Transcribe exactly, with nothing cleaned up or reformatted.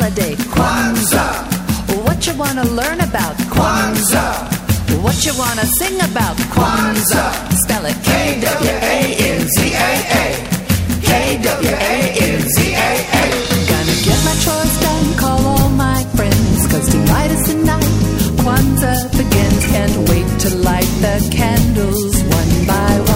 holiday? Kwanzaa. What you wanna learn about? Kwanzaa. What you wanna sing about? Kwanzaa. Spell it K W A N Z A A. K W A N Z A A. Gonna get my chores done, call all my friends, 'cause tonight is the night Kwanzaa begins. Can't wait to light the candles one by one.